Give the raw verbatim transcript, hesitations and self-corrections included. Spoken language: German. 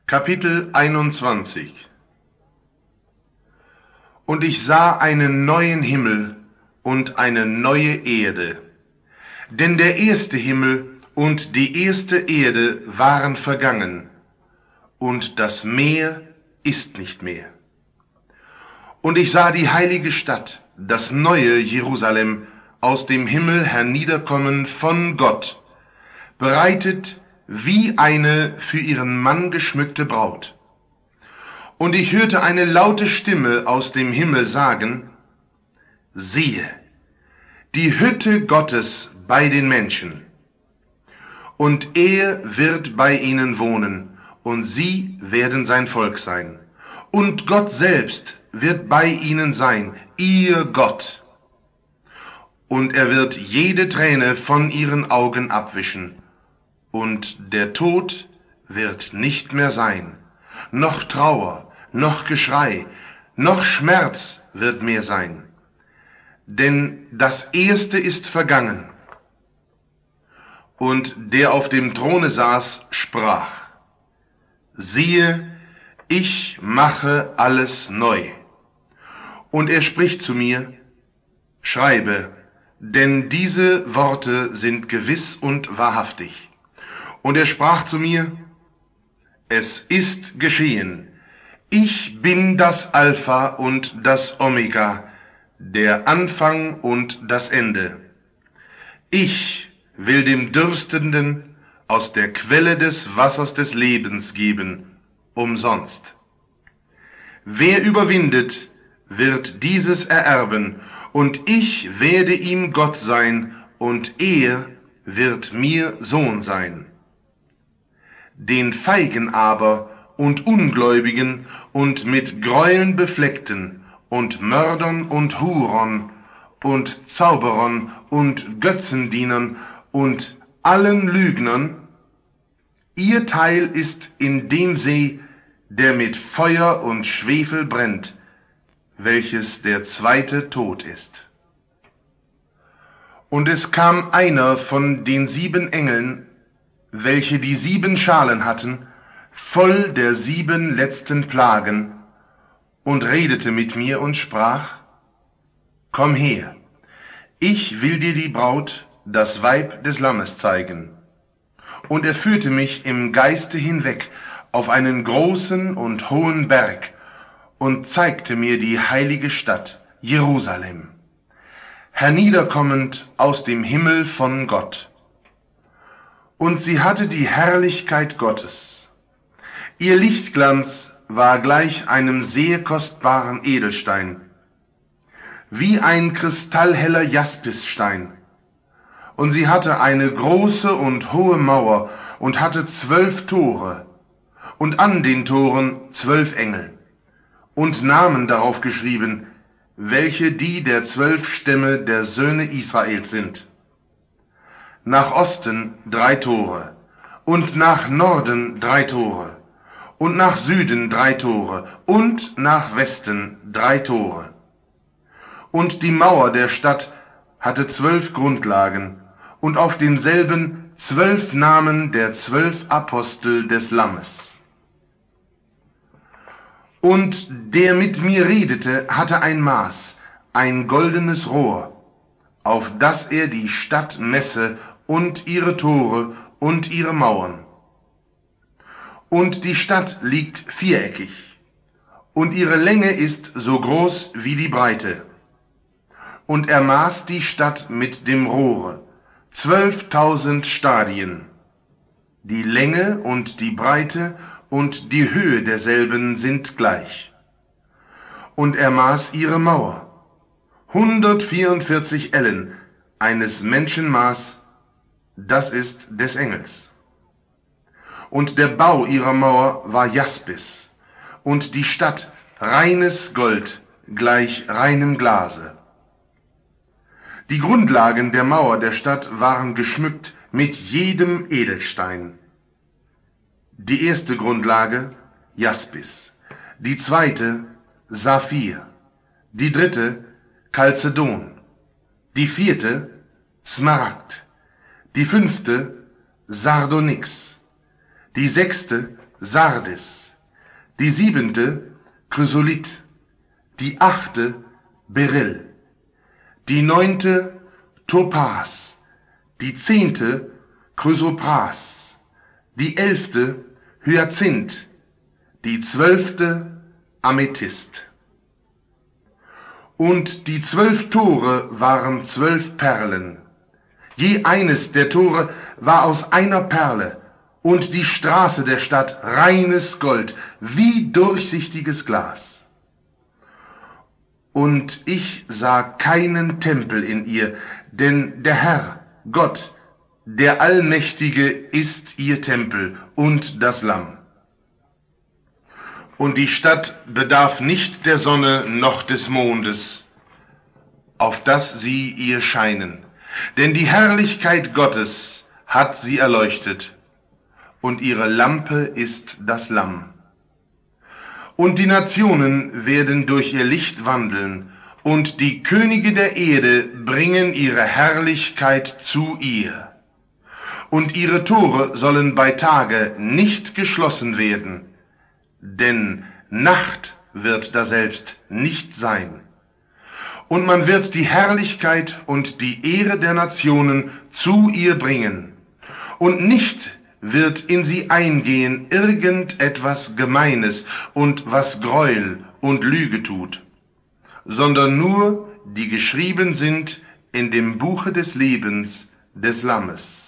Kapitel einundzwanzig. Und ich sah einen neuen Himmel und eine neue Erde. Denn der erste Himmel und die erste Erde waren vergangen, und das Meer ist nicht mehr. Und ich sah die heilige Stadt, das neue Jerusalem, aus dem Himmel herniederkommen von Gott, bereitet wie eine für ihren Mann geschmückte Braut. Und ich hörte eine laute Stimme aus dem Himmel sagen: Siehe, die Hütte Gottes bei den Menschen, und er wird bei ihnen wohnen, und sie werden sein Volk sein. Und Gott selbst wird bei ihnen sein, ihr Gott. Und er wird jede Träne von ihren Augen abwischen. Und der Tod wird nicht mehr sein, noch Trauer, noch Geschrei, noch Schmerz wird mehr sein. Denn das Erste ist vergangen. Und der auf dem Throne saß, sprach: Siehe, ich mache alles neu. Und er spricht zu mir: Schreibe, denn diese Worte sind gewiss und wahrhaftig. Und er sprach zu mir: Es ist geschehen. Ich bin das Alpha und das Omega, der Anfang und das Ende. Ich will dem Dürstenden aus der Quelle des Wassers des Lebens geben, umsonst. Wer überwindet, wird dieses ererben, und ich werde ihm Gott sein, und er wird mir Sohn sein. Den Feigen aber und Ungläubigen und mit Gräueln befleckten und Mördern und Hurern und Zauberern und Götzendienern und allen Lügnern, ihr Teil ist in dem See, der mit Feuer und Schwefel brennt, welches der zweite Tod ist. Und es kam einer von den sieben Engeln, welche die sieben Schalen hatten, voll der sieben letzten Plagen, und redete mit mir und sprach: Komm her, ich will dir die Braut, das Weib des Lammes, zeigen. Und er führte mich im Geiste hinweg auf einen großen und hohen Berg und zeigte mir die heilige Stadt, Jerusalem, herniederkommend aus dem Himmel von Gott. Und sie hatte die Herrlichkeit Gottes. Ihr Lichtglanz war gleich einem sehr kostbaren Edelstein, wie ein kristallheller Jaspisstein. Und sie hatte eine große und hohe Mauer und hatte zwölf Tore, und an den Toren zwölf Engel, und Namen darauf geschrieben, welche die der zwölf Stämme der Söhne Israels sind. Nach Osten drei Tore, und nach Norden drei Tore, und nach Süden drei Tore, und nach Westen drei Tore. Und die Mauer der Stadt hatte zwölf Grundlagen, und auf denselben zwölf Namen der zwölf Apostel des Lammes. Und der mit mir redete, hatte ein Maß, ein goldenes Rohr, auf das er die Stadt messe und ihre Tore und ihre Mauern. Und die Stadt liegt viereckig, und ihre Länge ist so groß wie die Breite. Und er maß die Stadt mit dem Rohre, zwölftausend Stadien. Die Länge und die Breite und die Höhe derselben sind gleich. Und er maß ihre Mauer, hundertvierundvierzig Ellen, eines Menschenmaß, das ist des Engels. Und der Bau ihrer Mauer war Jaspis, und die Stadt reines Gold, gleich reinem Glase. Die Grundlagen der Mauer der Stadt waren geschmückt mit jedem Edelstein. Die erste Grundlage Jaspis, die zweite Saphir, die dritte Chalcedon, die vierte Smaragd, die fünfte Sardonyx, die sechste Sardis, die siebente Chrysolit, die achte Beryl, die neunte Topas, die zehnte Chrysopras, die elfte Hyazinth, die zwölfte Amethyst. Und die zwölf Tore waren zwölf Perlen. Je eines der Tore war aus einer Perle, und die Straße der Stadt reines Gold, wie durchsichtiges Glas. Und ich sah keinen Tempel in ihr, denn der Herr, Gott, der Allmächtige, ist ihr Tempel und das Lamm. Und die Stadt bedarf nicht der Sonne noch des Mondes, auf dass sie ihr scheinen. Denn die Herrlichkeit Gottes hat sie erleuchtet, und ihre Lampe ist das Lamm. Und die Nationen werden durch ihr Licht wandeln, und die Könige der Erde bringen ihre Herrlichkeit zu ihr. Und ihre Tore sollen bei Tage nicht geschlossen werden, denn Nacht wird daselbst nicht sein. Und man wird die Herrlichkeit und die Ehre der Nationen zu ihr bringen, und nicht wird in sie eingehen irgendetwas Gemeines und was Gräuel und Lüge tut, sondern nur die geschrieben sind in dem Buche des Lebens des Lammes.